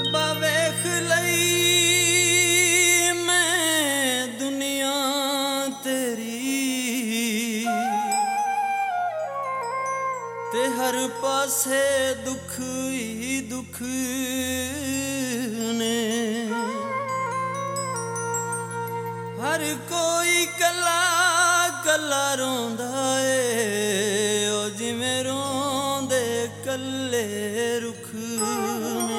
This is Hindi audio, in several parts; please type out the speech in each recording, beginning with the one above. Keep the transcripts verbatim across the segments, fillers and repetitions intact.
रब्बा वेख लई मैं दुनिया तेरी ते हर पासे दुख ही दुख ने हर कोई कला कला रोंदा है ओ जिवें रोंदे कल्ले रुख ने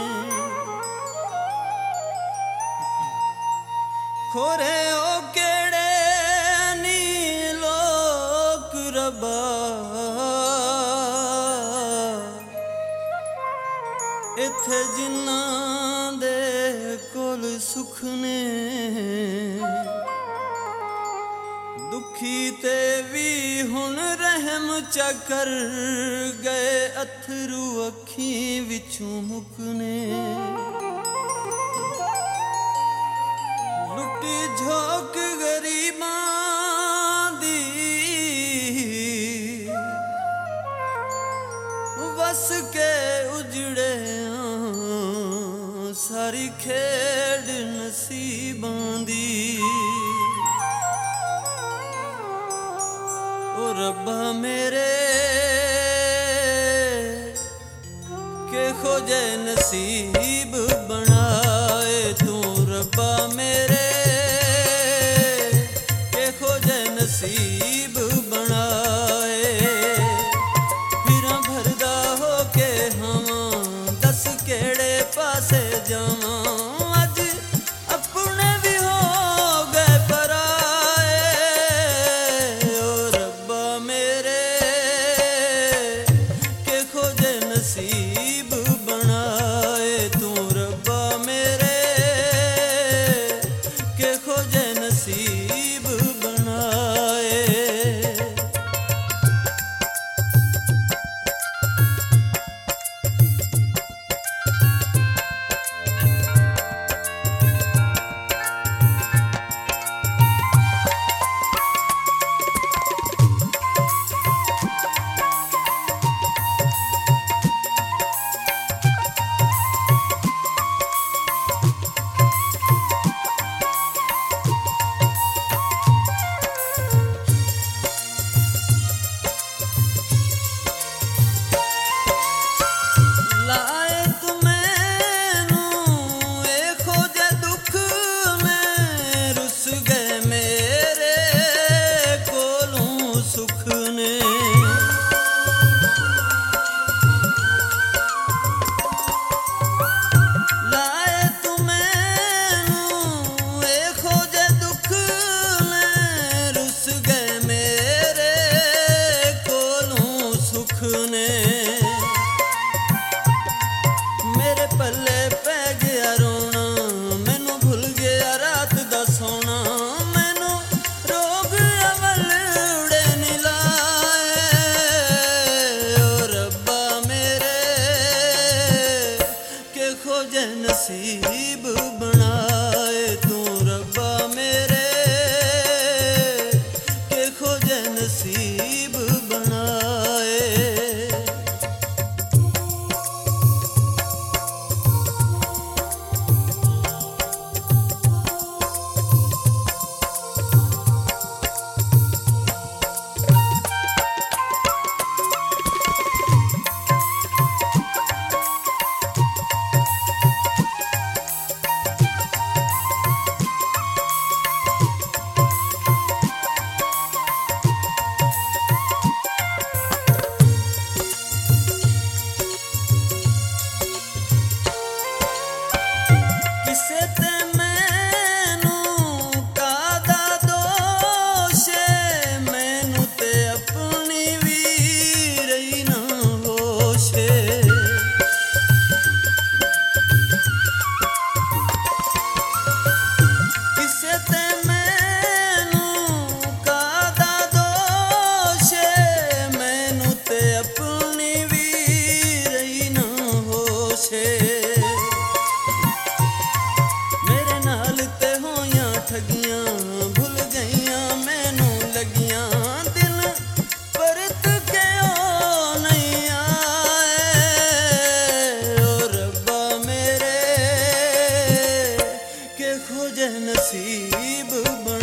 खोरे ओ केड़े नी लोक रब्बा इत्थे जिन्नां दे कोल सुख ने दुखी ते भी हुण रहम चकर गए अथरू अखीं विचों मुकने लुटी झोंक गरीबां दी वस के उजड़े सारी खेड़ नसीबां दी ओ रब्बा मेरे के खोजे नसीब बनाए तू रब्बा मेरे के खोजे नसीब बनाए फिरां भरदा हो के हवां दस केड़े पासे जावां अज अपने भी हो गए पराए ओ रब्बा मेरे के खोजे नसीब बनाए तू ਜੇ ਨਸੀਬ